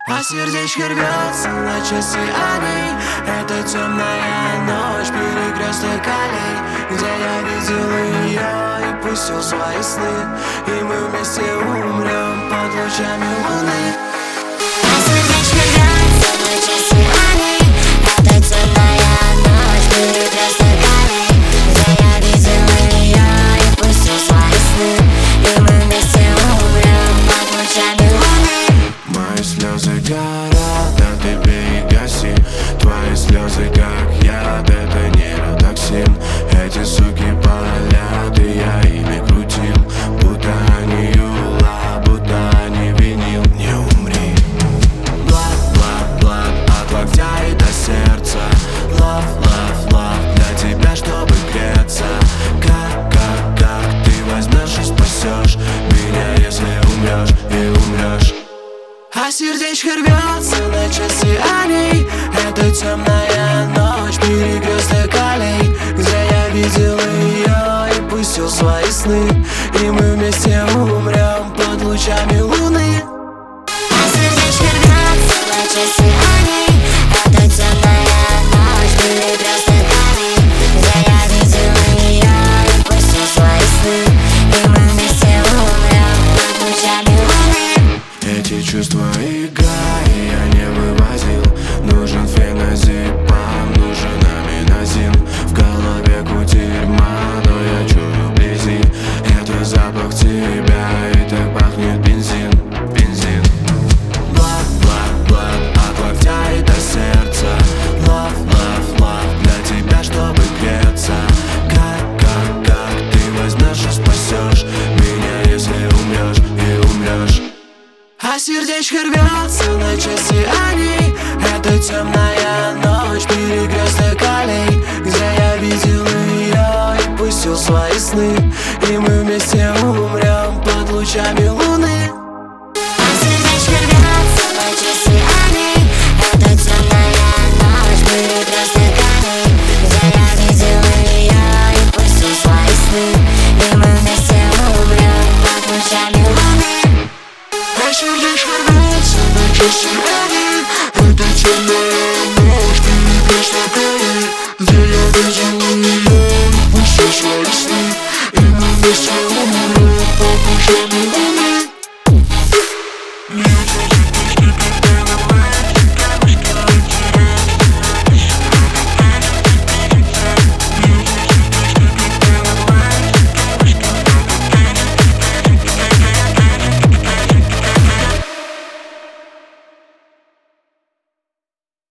А сердечко рвется на часы аллей. Это темная ночь, перекресток аллей, где я видел ее и пустил свои сны. И мы вместе умрем под лучами луны. А сердечко рвется на часы аллей. Это темная ночь, перекресток аллей, где я видел ее и пустил свои сны. И мы вместе умрем под лучами луны. Мои слезы горят, а ты перегаси. Твои слезы как яд, это нейротоксин. Эти суки палят, и я ими крутил, будто они юла, будто они винил. Не умри. Блад, блад, блад, от локтя и до сердца. Love, love, love, для тебя, чтобы греться. Как ты возьмешь и спасешь меня, если умрешь и умрешь. А сердечко рвется на часы аллей. Это темная ночь, перекресток аллей, где я видел ее и пустил свои сны. И мы вместе умрем под лучами луны. А сердечко рвется на часы аллей. Это темная ночь, перекресток аллей, где я видел ее и пустил свои сны. И мы вместе умрем под лучами луны. Эти чувства игра, и я не вывозил. Нужен феназепам, нужен аминозин. В голове кутерьма, но я чую вблизи. Это запах тебя, и так пахнет бензин, бензин. Блад, блад, блад, от локтя и до сердца. Love, love, love, для тебя, чтобы греться. Как ты возьмешь и спасешь меня, если умрешь и умрешь. А сердечко рвется на часы аллей. Это темная ночь, перекресток аллей, где я видел ее и пустил свои сны. И мы вместе умрем под лучами луны. А сердечко рвется на часы аллей. Это темная ночь, перекресток аллей, где я видел ее и пустил свои сны. И мы вместе умрем под лучами луны. А сердечко рвется на часы аллей. Это темная ночь, перекресток